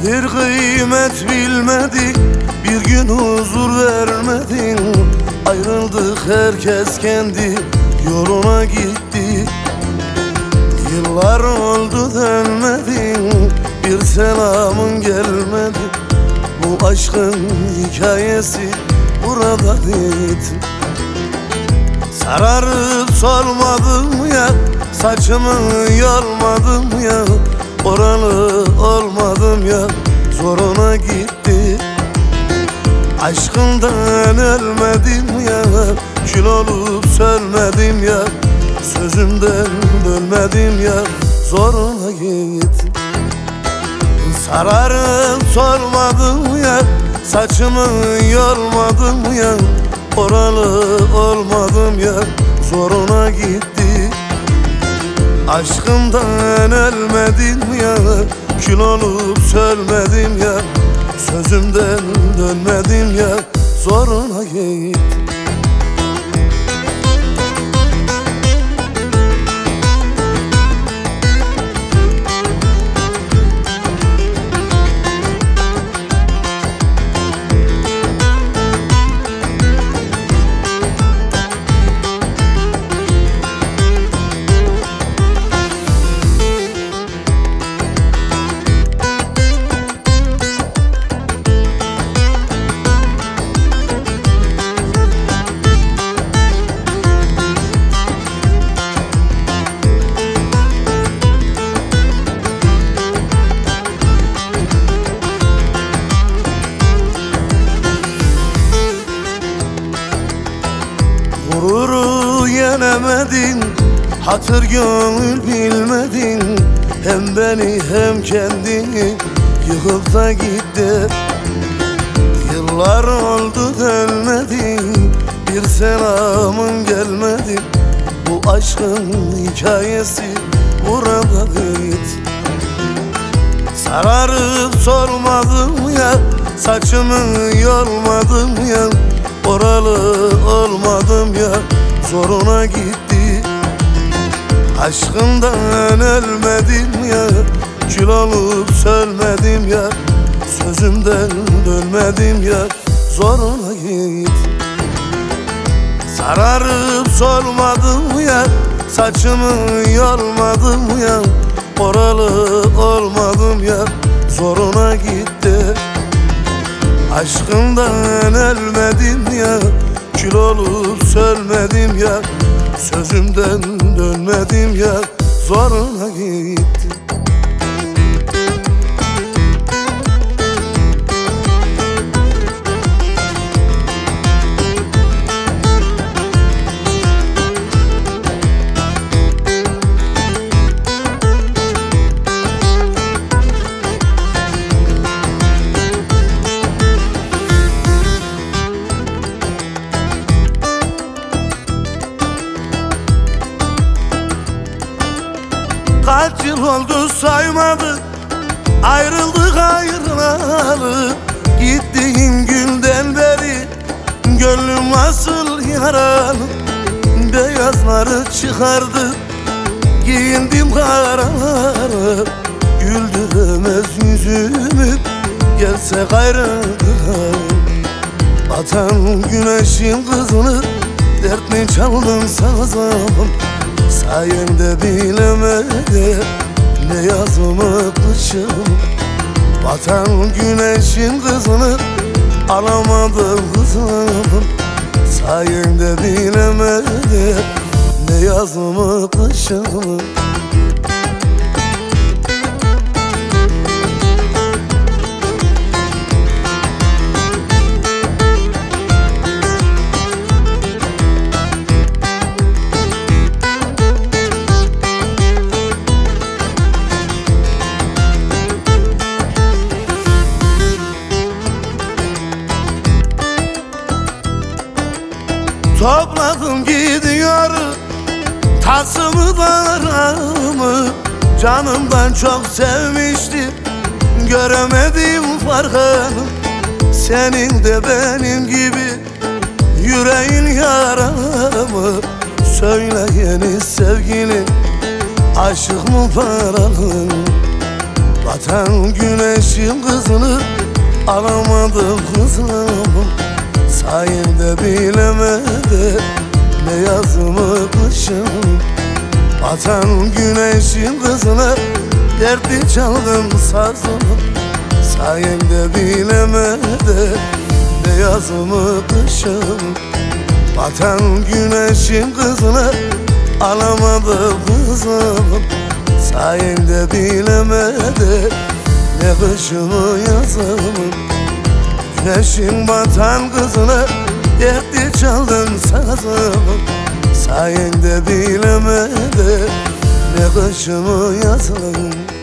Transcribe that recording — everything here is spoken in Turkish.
Bir kıymet bilmedik, bir gün huzur vermedin. Ayrıldık, herkes kendi yoluna gitti. Yıllar oldu dönmedin, bir selamın gelmedi. Bu aşkın hikayesi burada bitti. Sararıp solmadım ya, saçımı yolmadım ya. Oralı olmadım ya, zoruna gitti. Aşkından ölmedim ya, kül olup sönmedim ya. Sözümden dönmedim ya, zoruna gitti. Sararıp solmadım ya, saçımı yolmadım ya. Oralı olmadım ya, zoruna gitti. Aşkımdan ölmedim ya, kül olup sönmedim ya. Sözümden dönmedim ya, zoruna gitti. Gururu yenemedin, hatır gönül bilmedin. Hem beni hem kendini yıkıp da gitti. Yıllar oldu dönmedin, bir selamın gelmedi. Bu aşkın hikayesi burada bitti. Sararıp sormadım ya, saçımı yolmadım ya. Oralı olmadım ya, zoruna gitti. Aşkımdan ölmedim ya, kül olup sönmedim ya. Sözümden dönmedim ya, zoruna gitti. Sararıp solmadım ya, saçımı yolmadım ya. Oralı olmadım ya, zoruna gitti. Aşkımdan ölmedim ya, kül olup sönmedim ya. Sözümden dönmedim ya, zoruna gitti. Kaç yıl oldu saymadık, ayrıldık ayrılalı. Gittiğin günden beri gönlüm asıl yaralı. Beyazları çıkardı, giyindim karaları. Güldüremez yüzümü, gelse gayrılar. Batan güneşin kızını, dertli çaldım sazım. Sayende bilemedim ne yazımı kışım. Batan güneşin kızını alamadım kızım. Sayende bilemedim ne yazımı kışım. Topladım gidiyor tasımı darımı. Canımdan çok sevmiştim, göremedim farkını. Senin de benim gibi yüreğin yaramı. Söyle yeni sevgilim, aşık mı paralı? Batan güneşin kızını alamadım kızım. Sayende bilemedi ne yazımı kışım. Batan güneşin kızını dertli çaldım sazımı. Sayende bilemedi ne yazımı kışım. Batan güneşin kızını alamadım kızım. Sayende bilemedi ne kışımı yazımı. Güneşin batan kızını dertli çaldın sazımı. Sayende bilemedi ne kışımı yazımı.